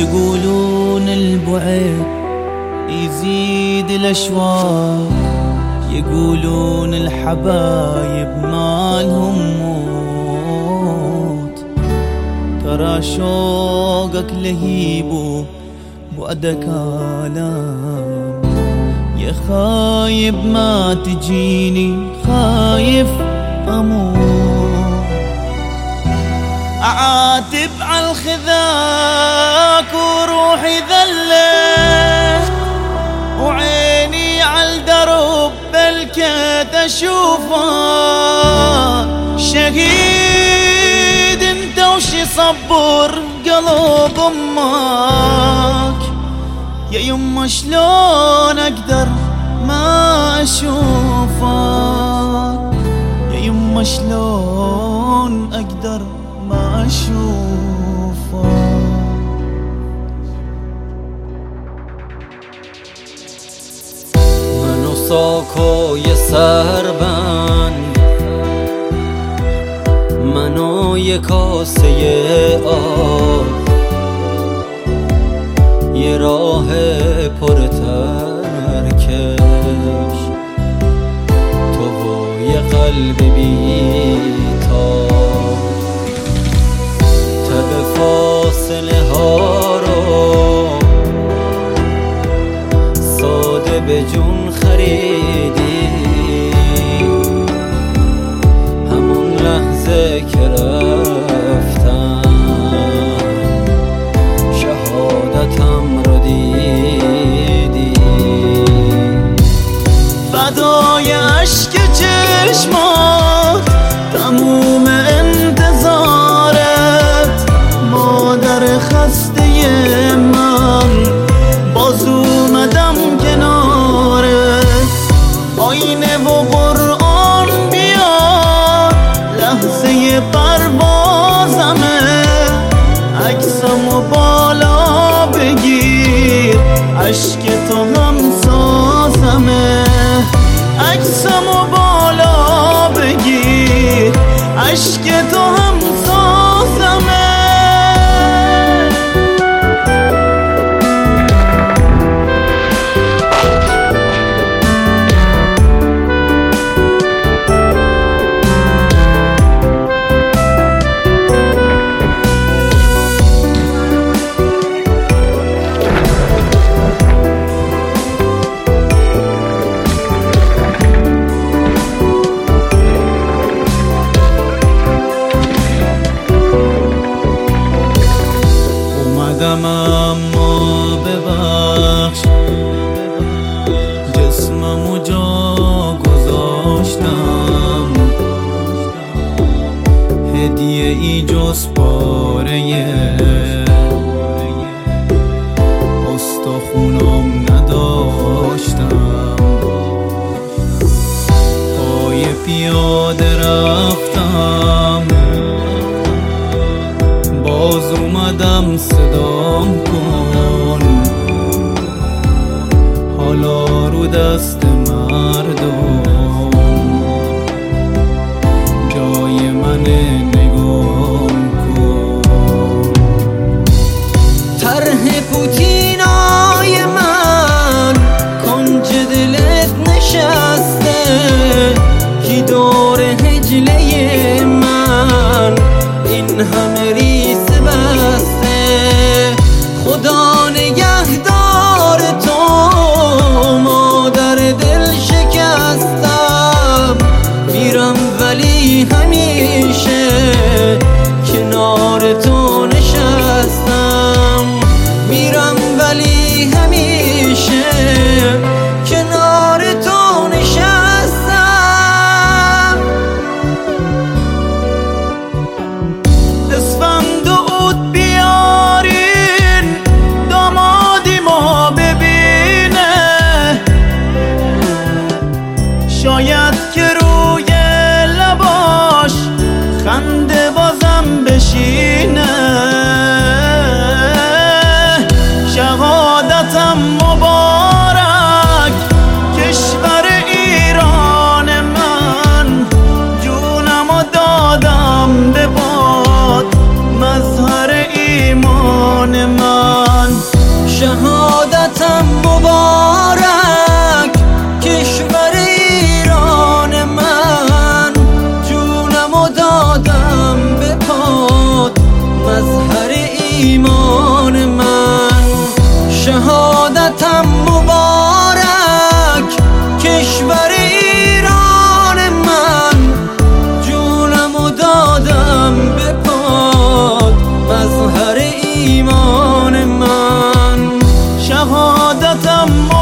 يقولون البعد يزيد الأشواق، يقولون الحبايب مالهم موت. ترى شوقك لهيب وبعدك آلام، يا خايب ما تجيني خايف أموت. أعاتب على الخذاك وروحي ذلت، وعيني على الدرب بلكت أشوفك. شهيد انت وشي صبر قلب أمك، يا يما شلون أقدر ما أشوفك، يا يما شلون أقدر ما أشوفك. منو ساکوی سربند، منو یه کاسه آب، یه راه پر ترکش، تو و یه قلب بی‌تاب. تب فاصله ها رو ساده به جون خریدی، همون لحظه که رفتم شهادتم رو دیدی. فدای عشق چشمات تموم انتظارت، مادر خسته من باز اومدم کنارت. آینه و قرآن بیار لحظه پروازمه، عکسمو بالا بگیر عشق تو هم سازمه، عکسمو بالا بگیر عشق تو هم سازمه. اما ببخش جسممو جا گذاشتم، هدیه ای جز پاره استخونم نداشتم. پای پیاده رفتم باز اومدم صدام کن، حالا رو دست مردم جای من نگام کن. طرح پوتینای من کنج دلت نشسته، کی دور هجله من این همه ریس بسته. خدا نگهدار تو مادر دل شکستم، میرم ولی همیشه کنار تو نشستم، میرم ولی همیشه کنار تو نشستم. اسفند و عود بیارین دامادی ما ببینه، شاید که روی لباش خنده بازم بشینه. شهادتم مبارک کشور ایران من، جونمو دادم به باد مظهر ایمان من. شهادتم